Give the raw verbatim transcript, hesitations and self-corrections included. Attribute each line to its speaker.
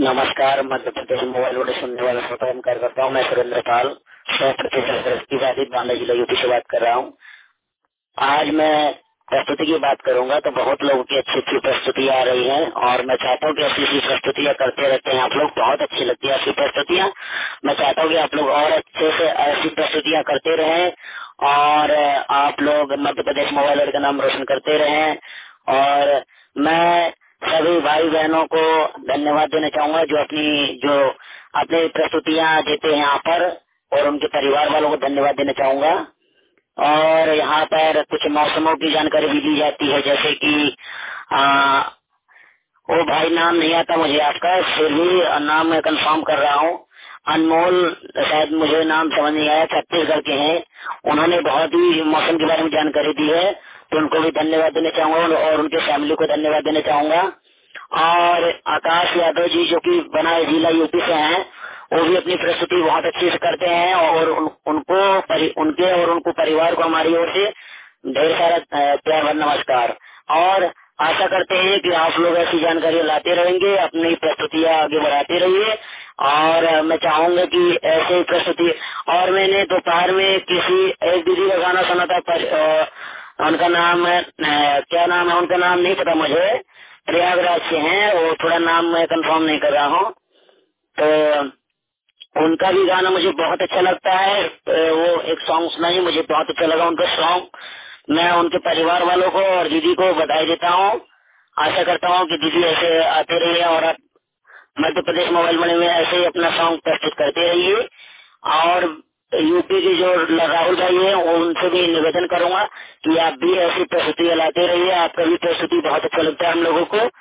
Speaker 1: नमस्कार। मध्य प्रदेश मोबाइल वोड़े सुनने वाला श्रोता कर करता हूँ। मैं सुरेंद्र पाल सौ प्रतिशत दृष्टिबाधित बांदा जिला यूपी से बात कर रहा हूँ। आज मैं प्रस्तुति की बात करूंगा तो बहुत लोगों की अच्छी अच्छी प्रस्तुतियाँ आ रही हैं और मैं चाहता हूँ कि ऐसी ऐसी प्रस्तुतियाँ करते रहते हैं आप लोग। बहुत अच्छी लगती है ऐसी प्रस्तुतियाँ। मैं चाहता हूँ कि आप लोग और अच्छे से ऐसी प्रस्तुतियाँ करते रहें और आप लोग मध्य प्रदेश मोबाइल वोड़े का नाम रोशन करते रहें। और मैं सभी भाई बहनों को धन्यवाद देना चाहूंगा जो अपनी जो अपनी प्रस्तुतियाँ देते हैं यहाँ पर, और उनके परिवार वालों को धन्यवाद देना चाहूंगा। और यहाँ पर कुछ मौसमों की जानकारी भी दी जाती है, जैसे कि आ, वो भाई नाम नहीं आता मुझे आपका, फिर भी नाम मैं कंफर्म कर रहा हूँ। अनमोल, शायद मुझे नाम समझ नहीं आया, छत्तीसगढ़ के हैं। उन्होंने बहुत ही मौसम के बारे में जानकारी दी है, तो उनको भी धन्यवाद देना चाहूंगा और उनके फैमिली को धन्यवाद देना चाहूंगा। और आकाश यादव जी जो कि बनाए जिला यूपी से हैं, वो भी अपनी प्रस्तुति बहुत अच्छी से करते हैं और उन, उनको परि, उनके और उनको परिवार को हमारी ओर से ढेर सारा अ, प्यार भरा नमस्कार। और आशा करते हैं कि आप लोग ऐसी जानकारी लाते रहेंगे, अपनी प्रस्तुतियाँ आगे बढ़ाते रहिए। और अ, मैं चाहूंगा कि ऐसे ही प्रस्तुति। और मैंने दोपहर में किसी एक दीदी का गाना सुना था, पर, अ, उनका नाम है, अ, क्या नाम है उनका, नाम नहीं पता मुझे, प्रयागराज से हैं वो, थोड़ा नाम मैं कंफर्म नहीं कर रहा हूँ। तो उनका भी गाना मुझे बहुत अच्छा लगता है। तो वो एक सॉन्ग सुनाइए, मुझे बहुत अच्छा लगा उनका सॉन्ग। मैं उनके परिवार वालों को और दीदी को बधाई देता हूँ। आशा करता हूँ कि दीदी ऐसे आते रहिए और आप मध्य प्रदेश मोबाइल मनी में ऐसे ही अपना सॉन्ग प्रस्तुत करते रहिए। और यूपी के जो राहुल भाई है उनसे भी निवेदन करूंगा कि आप भी ऐसी प्रस्तुति लाते रहिए। आपका भी प्रस्तुति बहुत अच्छा लगता है हम लोगों को।